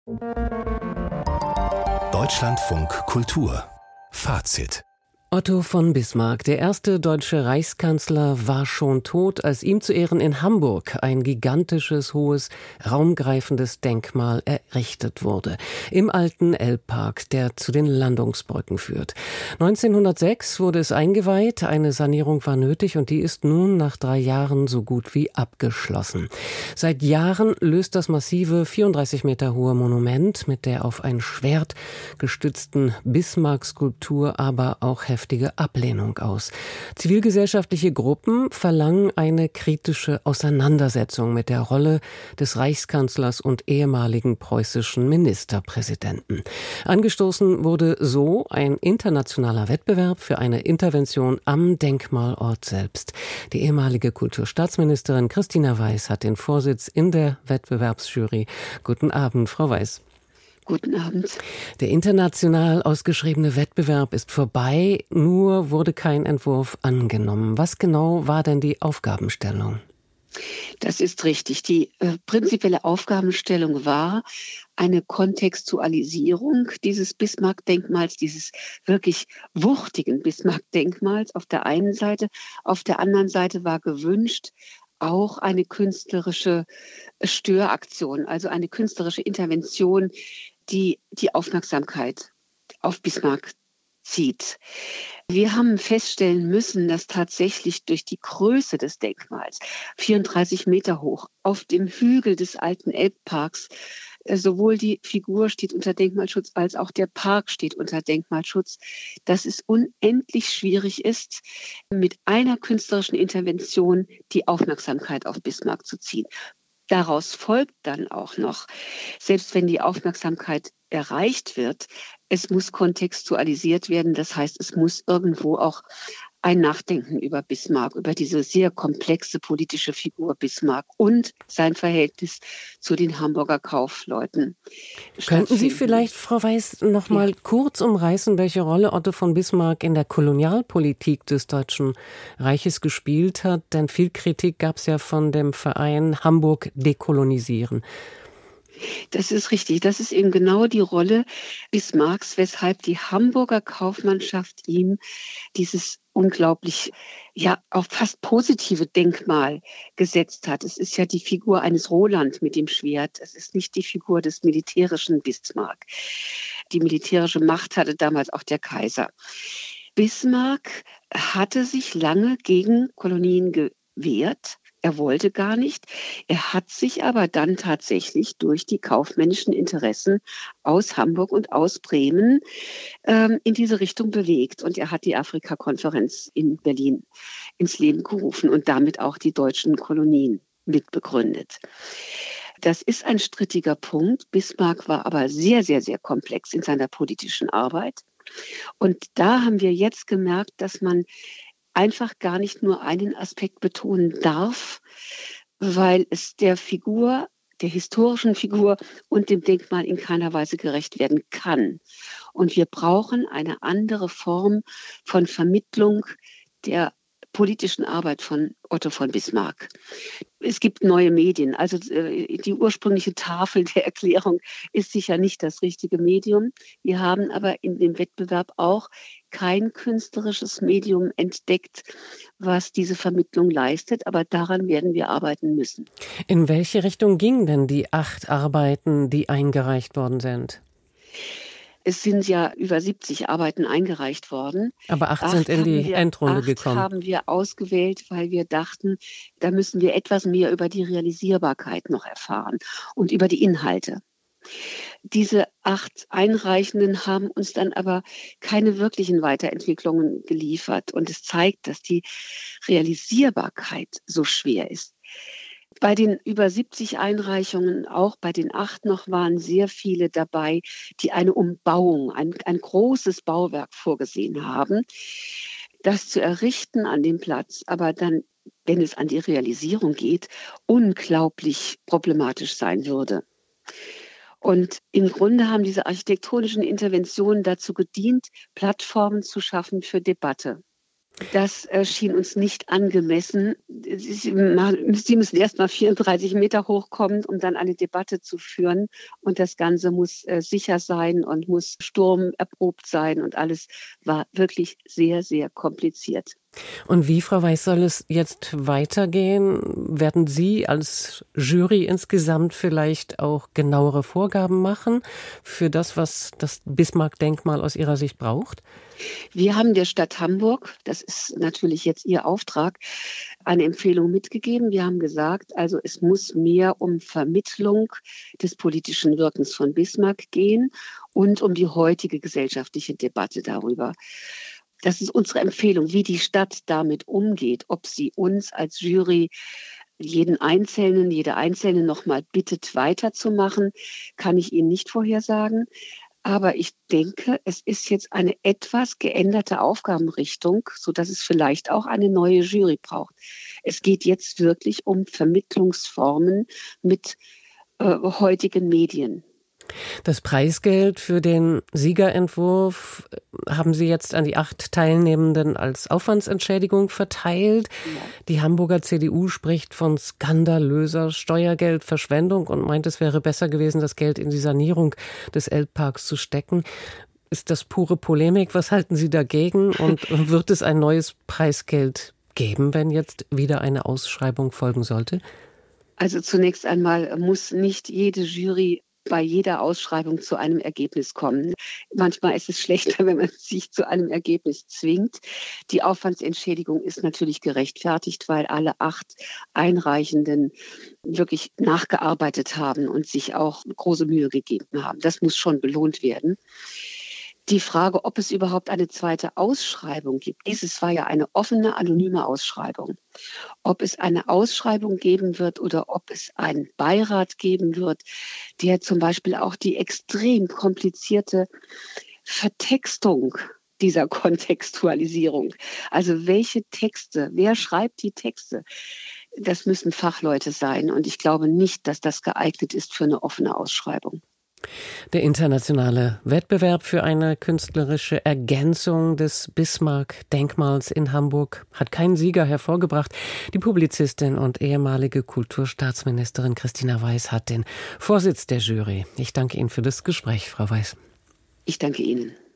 Deutschlandfunk Kultur Fazit. Otto von Bismarck, der erste deutsche Reichskanzler, war schon tot, als ihm zu Ehren in Hamburg ein gigantisches, hohes, raumgreifendes Denkmal errichtet wurde. Im alten Elbpark, der zu den Landungsbrücken führt. 1906 wurde es eingeweiht, eine Sanierung war nötig und die ist nun nach 3 Jahren so gut wie abgeschlossen. Seit Jahren löst das massive 34 Meter hohe Monument mit der auf ein Schwert gestützten Bismarck-Skulptur aber auch heftige Ablehnung aus. Zivilgesellschaftliche Gruppen verlangen eine kritische Auseinandersetzung mit der Rolle des Reichskanzlers und ehemaligen preußischen Ministerpräsidenten. Angestoßen wurde so ein internationaler Wettbewerb für eine Intervention am Denkmalort selbst. Die ehemalige Kulturstaatsministerin Christina Weiß hat den Vorsitz in der Wettbewerbsjury. Guten Abend, Frau Weiß. Guten Abend. Der international ausgeschriebene Wettbewerb ist vorbei, nur wurde kein Entwurf angenommen. Was genau war denn die Aufgabenstellung? Das ist richtig. Die prinzipielle Aufgabenstellung war eine Kontextualisierung dieses Bismarck-Denkmals, dieses wirklich wuchtigen Bismarck-Denkmals auf der einen Seite. Auf der anderen Seite war gewünscht, auch eine künstlerische Störaktion, also eine künstlerische Intervention, die die Aufmerksamkeit auf Bismarck zieht. Wir haben feststellen müssen, dass tatsächlich durch die Größe des Denkmals, 34 Meter hoch, auf dem Hügel des alten Elbparks, sowohl die Figur steht unter Denkmalschutz als auch der Park steht unter Denkmalschutz, dass es unendlich schwierig ist, mit einer künstlerischen Intervention die Aufmerksamkeit auf Bismarck zu ziehen. Daraus folgt dann auch noch, selbst wenn die Aufmerksamkeit erreicht wird, es muss kontextualisiert werden. Das heißt, es muss irgendwo auch ein Nachdenken über Bismarck, über diese sehr komplexe politische Figur Bismarck und sein Verhältnis zu den Hamburger Kaufleuten. Könnten Sie vielleicht, Frau Weiß, noch mal kurz umreißen, welche Rolle Otto von Bismarck in der Kolonialpolitik des Deutschen Reiches gespielt hat? Denn viel Kritik gab es ja von dem Verein Hamburg dekolonisieren. Das ist richtig. Das ist eben genau die Rolle Bismarcks, weshalb die Hamburger Kaufmannschaft ihm dieses unglaublich, ja, auch fast positive Denkmal gesetzt hat. Es ist ja die Figur eines Roland mit dem Schwert. Es ist nicht die Figur des militärischen Bismarck. Die militärische Macht hatte damals auch der Kaiser. Bismarck hatte sich lange gegen Kolonien gewehrt. Er wollte gar nicht. Er hat sich aber dann tatsächlich durch die kaufmännischen Interessen aus Hamburg und aus Bremen in diese Richtung bewegt. Und er hat die Afrika-Konferenz in Berlin ins Leben gerufen und damit auch die deutschen Kolonien mitbegründet. Das ist ein strittiger Punkt. Bismarck war aber sehr, sehr, sehr komplex in seiner politischen Arbeit. Und da haben wir jetzt gemerkt, dass man einfach gar nicht nur einen Aspekt betonen darf, weil es der Figur, der historischen Figur und dem Denkmal in keiner Weise gerecht werden kann. Und wir brauchen eine andere Form von Vermittlung der politischen Arbeit von Otto von Bismarck. Es gibt neue Medien. Also die ursprüngliche Tafel der Erklärung ist sicher nicht das richtige Medium. Wir haben aber in dem Wettbewerb auch kein künstlerisches Medium entdeckt, was diese Vermittlung leistet. Aber daran werden wir arbeiten müssen. In welche Richtung gingen denn die 8 Arbeiten, die eingereicht worden sind? Es sind ja über 70 Arbeiten eingereicht worden. Aber 8 sind in die Endrunde gekommen. 8 haben wir ausgewählt, weil wir dachten, da müssen wir etwas mehr über die Realisierbarkeit noch erfahren und über die Inhalte. Diese 8 Einreichenden haben uns dann aber keine wirklichen Weiterentwicklungen geliefert. Und es zeigt, dass die Realisierbarkeit so schwer ist. Bei den über 70 Einreichungen, auch bei den 8 noch, waren sehr viele dabei, die eine Umbauung, ein großes Bauwerk vorgesehen haben. Das zu errichten an dem Platz, aber dann, wenn es an die Realisierung geht, unglaublich problematisch sein würde. Und im Grunde haben diese architektonischen Interventionen dazu gedient, Plattformen zu schaffen für Debatte. Das schien uns nicht angemessen. Sie müssen erst mal 34 Meter hochkommen, um dann eine Debatte zu führen. Und das Ganze muss sicher sein und muss sturmerprobt sein. Und alles war wirklich sehr, sehr kompliziert. Und wie, Frau Weiß, soll es jetzt weitergehen? Werden Sie als Jury insgesamt vielleicht auch genauere Vorgaben machen für das, was das Bismarck-Denkmal aus Ihrer Sicht braucht? Wir haben der Stadt Hamburg, das ist natürlich jetzt ihr Auftrag, eine Empfehlung mitgegeben. Wir haben gesagt, also es muss mehr um Vermittlung des politischen Wirkens von Bismarck gehen und um die heutige gesellschaftliche Debatte darüber. Das ist unsere Empfehlung, wie die Stadt damit umgeht, ob sie uns als Jury jede Einzelne nochmal bittet, weiterzumachen, kann ich Ihnen nicht vorhersagen. Aber ich denke, es ist jetzt eine etwas geänderte Aufgabenrichtung, sodass es vielleicht auch eine neue Jury braucht. Es geht jetzt wirklich um Vermittlungsformen mit heutigen Medien. Das Preisgeld für den Siegerentwurf haben Sie jetzt an die 8 Teilnehmenden als Aufwandsentschädigung verteilt. Ja. Die Hamburger CDU spricht von skandalöser Steuergeldverschwendung und meint, es wäre besser gewesen, das Geld in die Sanierung des Elbparks zu stecken. Ist das pure Polemik? Was halten Sie dagegen? Und wird es ein neues Preisgeld geben, wenn jetzt wieder eine Ausschreibung folgen sollte? Also zunächst einmal muss nicht jede Jury bei jeder Ausschreibung zu einem Ergebnis kommen. Manchmal ist es schlechter, wenn man sich zu einem Ergebnis zwingt. Die Aufwandsentschädigung ist natürlich gerechtfertigt, weil alle 8 Einreichenden wirklich nachgearbeitet haben und sich auch große Mühe gegeben haben. Das muss schon belohnt werden. Die Frage, ob es überhaupt eine zweite Ausschreibung gibt. Dieses war ja eine offene, anonyme Ausschreibung. Ob es eine Ausschreibung geben wird oder ob es einen Beirat geben wird, der zum Beispiel auch die extrem komplizierte Vertextung dieser Kontextualisierung, also welche Texte, wer schreibt die Texte, das müssen Fachleute sein. Und ich glaube nicht, dass das geeignet ist für eine offene Ausschreibung. Der internationale Wettbewerb für eine künstlerische Ergänzung des Bismarck-Denkmals in Hamburg hat keinen Sieger hervorgebracht. Die Publizistin und ehemalige Kulturstaatsministerin Christina Weiß hat den Vorsitz der Jury. Ich danke Ihnen für das Gespräch, Frau Weiß. Ich danke Ihnen.